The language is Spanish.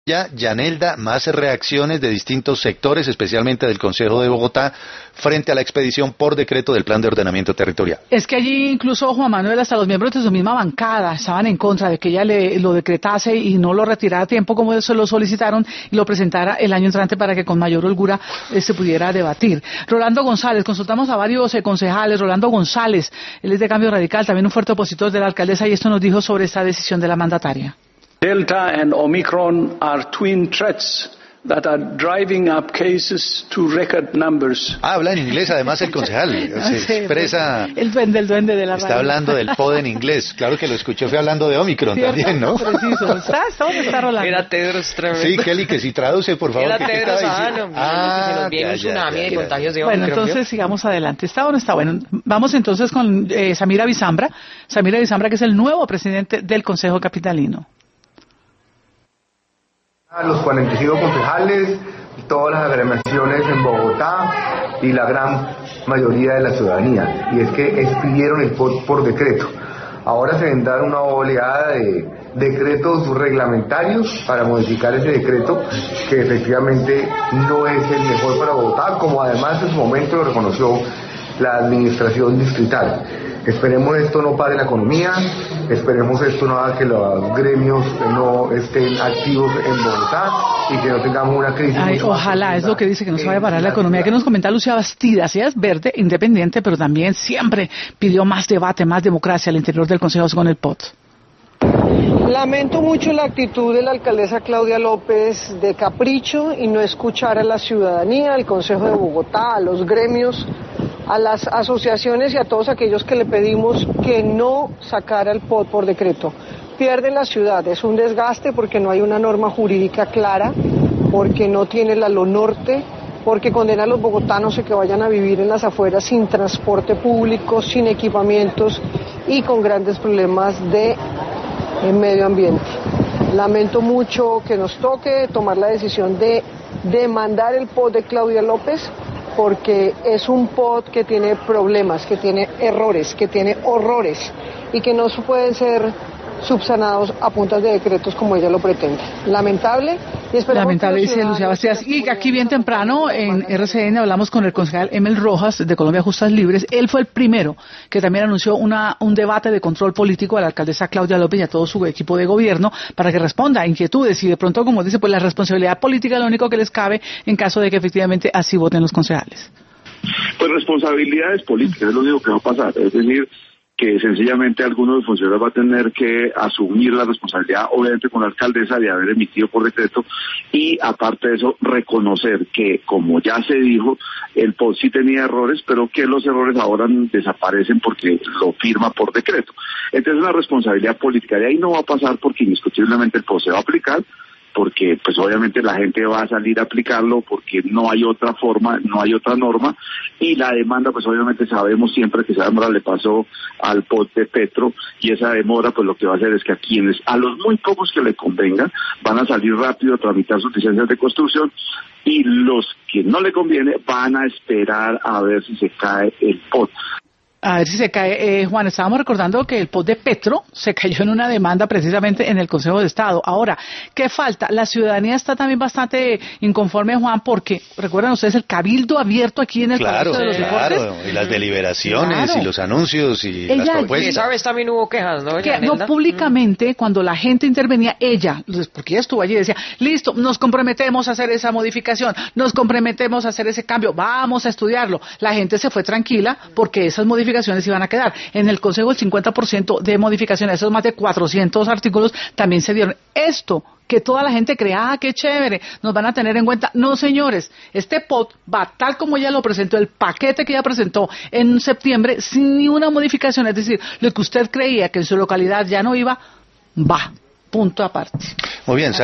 Ya, Yanelda, más reacciones de distintos sectores, especialmente del Consejo de Bogotá, frente a la expedición por decreto del Plan de Ordenamiento Territorial. Es que allí incluso Juan Manuel, hasta los miembros de su misma bancada estaban en contra de que ella lo decretase y no lo retirara a tiempo como se lo solicitaron y lo presentara el año entrante para que con mayor holgura se pudiera debatir. Rolando González, consultamos a varios concejales. Rolando González, él es de Cambio Radical, también un fuerte opositor de la alcaldesa, y esto nos dijo sobre esta decisión de la mandataria. Delta and Omicron are twin threats that are driving up cases to record numbers. Habla en inglés, además, el concejal. Se expresa... El duende de la radio. Está hablando del POD en inglés. Claro que lo escuché, fue hablando de Omicron. ¿Cierto? También, ¿no? Preciso. ¿Está Rolando? Era Tedros tremendo. Sí, Kelly, que si traduce, por favor. Era Tedros Adhanom. Que nos viene un tsunami de contagios de Omicron. Bueno, entonces sigamos adelante. ¿Está o no está? Bueno, vamos entonces con Samir Avisambra. Samir Avisambra, que es el nuevo presidente del Consejo Capitalino. A los 45 concejales, todas las agremiaciones en Bogotá y la gran mayoría de la ciudadanía, y es que expidieron el POT por decreto. Ahora se vendrá una oleada de decretos reglamentarios para modificar ese decreto, que efectivamente no es el mejor para Bogotá, como además en su momento lo reconoció la administración distrital. Esperemos esto no pare la economía, esperemos esto no haga que los gremios no estén activos en Bogotá y que no tengamos una crisis. Ojalá, es lo que dice, que no se vaya a parar la economía. ¿Qué nos comenta Lucía Bastidas? Ella es verde, independiente, pero también siempre pidió más debate, más democracia al interior del Consejo con el POT. Lamento mucho la actitud de la alcaldesa Claudia López de capricho y no escuchar a la ciudadanía, al Consejo de Bogotá, a los gremios, a las asociaciones y a todos aquellos que le pedimos que no sacara el POT por decreto. Pierde la ciudad, es un desgaste porque no hay una norma jurídica clara, porque no tiene la lo norte, porque condena a los bogotanos a que vayan a vivir en las afueras sin transporte público, sin equipamientos y con grandes problemas de medio ambiente. Lamento mucho que nos toque tomar la decisión de demandar el POT de Claudia López, porque es un POT que tiene problemas, que tiene errores, que tiene horrores y que no pueden ser subsanados a puntas de decretos como ella lo pretende. Lamentable. Y lamentable, dice Lucía Bastidas. Y aquí bien temprano en RCN hablamos con el concejal Emel Rojas de Colombia Justas Libres. Él fue el primero que también anunció un debate de control político a la alcaldesa Claudia López y a todo su equipo de gobierno para que responda a inquietudes y de pronto, como dice, pues la responsabilidad política es lo único que les cabe en caso de que efectivamente así voten los concejales. Pues responsabilidades políticas es lo único que va a pasar, es decir, que sencillamente algunos de los funcionarios va a tener que asumir la responsabilidad, obviamente con la alcaldesa, de haber emitido por decreto, y aparte de eso, reconocer que, como ya se dijo, el POT sí tenía errores, pero que los errores ahora desaparecen porque lo firma por decreto. Entonces, una responsabilidad política. De ahí no va a pasar porque indiscutiblemente el POT se va a aplicar, porque pues obviamente la gente va a salir a aplicarlo porque no hay otra forma, no hay otra norma, y la demanda pues obviamente sabemos siempre que esa demora le pasó al POT de Petro, y esa demora pues lo que va a hacer es que a los muy pocos que le convenga van a salir rápido a tramitar sus licencias de construcción, y los que no le conviene van a esperar a ver si se cae el POT. A ver si se cae. Juan, estábamos recordando que el POT de Petro se cayó en una demanda precisamente en el Consejo de Estado. Ahora, ¿qué falta? La ciudadanía está también bastante inconforme, Juan, porque, recuerdan ustedes, el cabildo abierto aquí en el Palacio de los Deportes. Claro, y las deliberaciones, y los anuncios, y las propuestas. Esa vez también hubo quejas, ¿no? No, públicamente, cuando la gente intervenía, ella, porque ella estuvo allí, decía, listo, nos comprometemos a hacer esa modificación, nos comprometemos a hacer ese cambio, vamos a estudiarlo. La gente se fue tranquila porque esas modificaciones iban a quedar. En el Consejo el 50% de modificaciones, esos más de 400 artículos también se dieron. Esto, que toda la gente crea, qué chévere, nos van a tener en cuenta. No, señores, este POT va tal como ella lo presentó, el paquete que ella presentó en septiembre, sin ni una modificación. Es decir, lo que usted creía que en su localidad ya no iba, va. Punto aparte. Muy bien.